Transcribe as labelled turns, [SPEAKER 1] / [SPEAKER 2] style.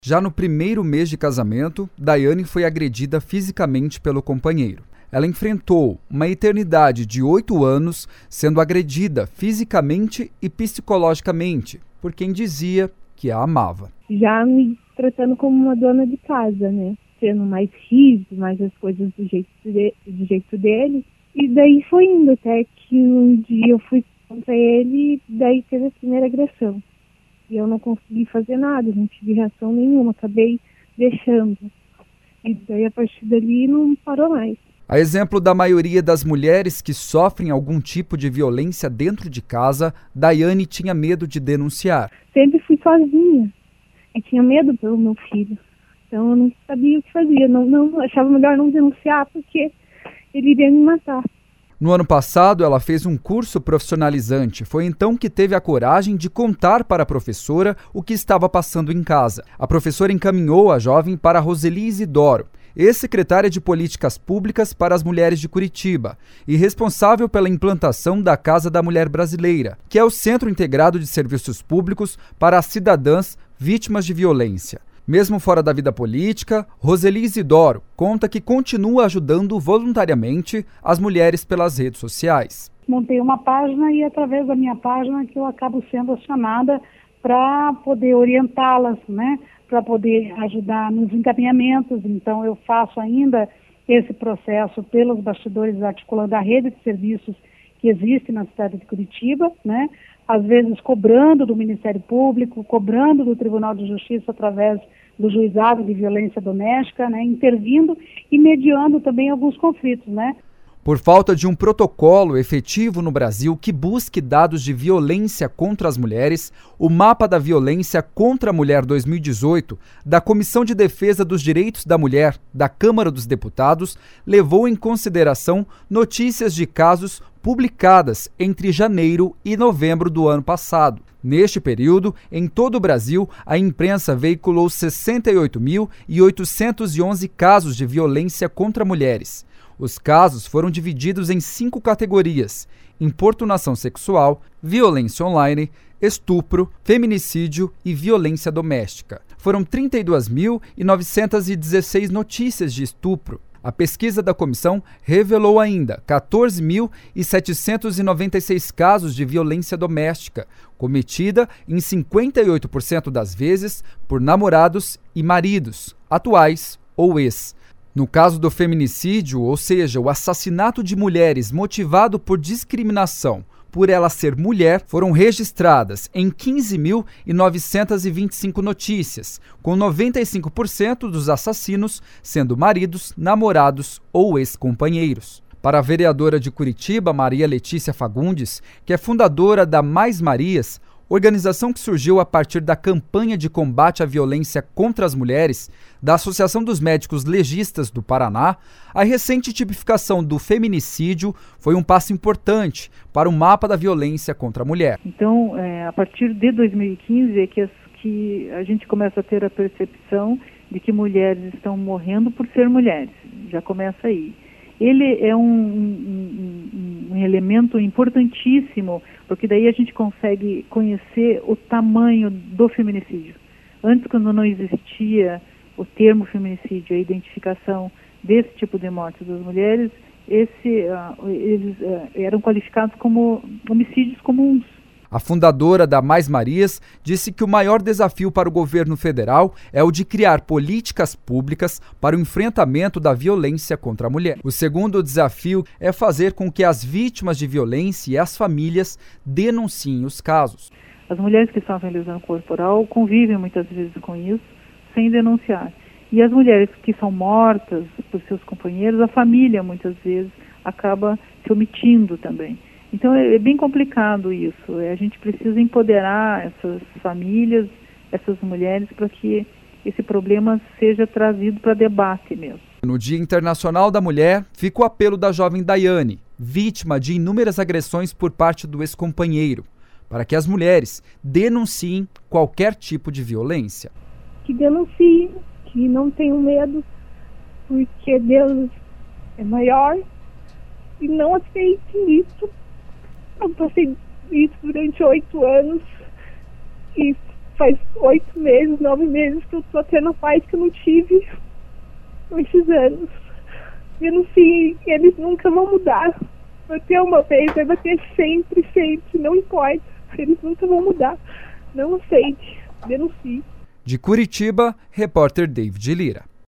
[SPEAKER 1] Já no primeiro mês de casamento, Daiane foi agredida fisicamente pelo companheiro. Ela enfrentou uma eternidade de 8 anos sendo agredida fisicamente e psicologicamente por quem dizia que a amava.
[SPEAKER 2] Já me tratando como uma dona de casa, né? Sendo mais rígido, mais as coisas do jeito dele. E daí foi indo até que um dia eu fui contra ele e daí teve a primeira agressão. E eu não consegui fazer nada, não tive reação nenhuma, acabei deixando. E daí a partir dali não parou mais.
[SPEAKER 1] A exemplo da maioria das mulheres que sofrem algum tipo de violência dentro de casa, Daiane tinha medo de denunciar.
[SPEAKER 2] Sempre fui sozinha e tinha medo pelo meu filho. Então eu não sabia o que fazia, não achava melhor não denunciar porque ele iria me matar.
[SPEAKER 1] No ano passado, ela fez um curso profissionalizante. Foi então que teve a coragem de contar para a professora o que estava passando em casa. A professora encaminhou a jovem para Roseli Isidoro, ex-secretária de Políticas Públicas para as Mulheres de Curitiba e responsável pela implantação da Casa da Mulher Brasileira, que é o Centro Integrado de Serviços Públicos para as cidadãs vítimas de violência. Mesmo fora da vida política, Roseli Isidoro conta que continua ajudando voluntariamente as mulheres pelas redes sociais.
[SPEAKER 3] Montei uma página e através da minha página que eu acabo sendo acionada para poder orientá-las, né? Para poder ajudar nos encaminhamentos. Então eu faço ainda esse processo pelos bastidores, articulando a rede de serviços que existe na cidade de Curitiba, né? Às vezes cobrando do Ministério Público, cobrando do Tribunal de Justiça através do Juizado de Violência Doméstica, né? Intervindo e mediando também alguns conflitos, né?
[SPEAKER 1] Por falta de um protocolo efetivo no Brasil que busque dados de violência contra as mulheres, o Mapa da Violência contra a Mulher 2018, da Comissão de Defesa dos Direitos da Mulher da Câmara dos Deputados, levou em consideração notícias de casos publicadas entre janeiro e novembro do ano passado. Neste período, em todo o Brasil, a imprensa veiculou 68.811 casos de violência contra mulheres. Os casos foram divididos em 5 categorias: importunação sexual, violência online, estupro, feminicídio e violência doméstica. Foram 32.916 notícias de estupro. A pesquisa da comissão revelou ainda 14.796 casos de violência doméstica, cometida em 58% das vezes por namorados e maridos, atuais ou ex. No caso do feminicídio, ou seja, o assassinato de mulheres motivado por discriminação por ela ser mulher, foram registradas em 15.925 notícias, com 95% dos assassinos sendo maridos, namorados ou ex-companheiros. Para a vereadora de Curitiba, Maria Letícia Fagundes, que é fundadora da Mais Marias, organização que surgiu a partir da campanha de combate à violência contra as mulheres da Associação dos Médicos Legistas do Paraná, a recente tipificação do feminicídio foi um passo importante para o mapa da violência contra a mulher.
[SPEAKER 4] Então, a partir de 2015 é que a gente começa a ter a percepção de que mulheres estão morrendo por ser mulheres. Já começa aí. Ele é um elemento importantíssimo, porque daí a gente consegue conhecer o tamanho do feminicídio. Antes, quando não existia o termo feminicídio, a identificação desse tipo de morte das mulheres, eles eram qualificados como homicídios comuns.
[SPEAKER 1] A fundadora da Mais Marias disse que o maior desafio para o governo federal é o de criar políticas públicas para o enfrentamento da violência contra a mulher. O segundo desafio é fazer com que as vítimas de violência e as famílias denunciem os casos.
[SPEAKER 4] As mulheres que sofrem lesão corporal convivem muitas vezes com isso, sem denunciar. E as mulheres que são mortas por seus companheiros, a família muitas vezes acaba se omitindo também. Então é bem complicado isso. A gente precisa empoderar essas famílias, essas mulheres, para que esse problema seja trazido para debate mesmo.
[SPEAKER 1] No Dia Internacional da Mulher, fica o apelo da jovem Daiane, vítima de inúmeras agressões por parte do ex-companheiro, para que as mulheres denunciem qualquer tipo de violência.
[SPEAKER 2] Que denunciem, que não tenham medo, porque Deus é maior, e não aceitem isso. Eu passei isso durante 8 anos e faz 8 meses, 9 meses que eu tô tendo paz que eu não tive esses anos. Denuncie, eles nunca vão mudar. Bater uma vez, vai bater sempre, sempre, não importa. Eles nunca vão mudar. Não aceite, denuncie.
[SPEAKER 1] De Curitiba, repórter David Lira.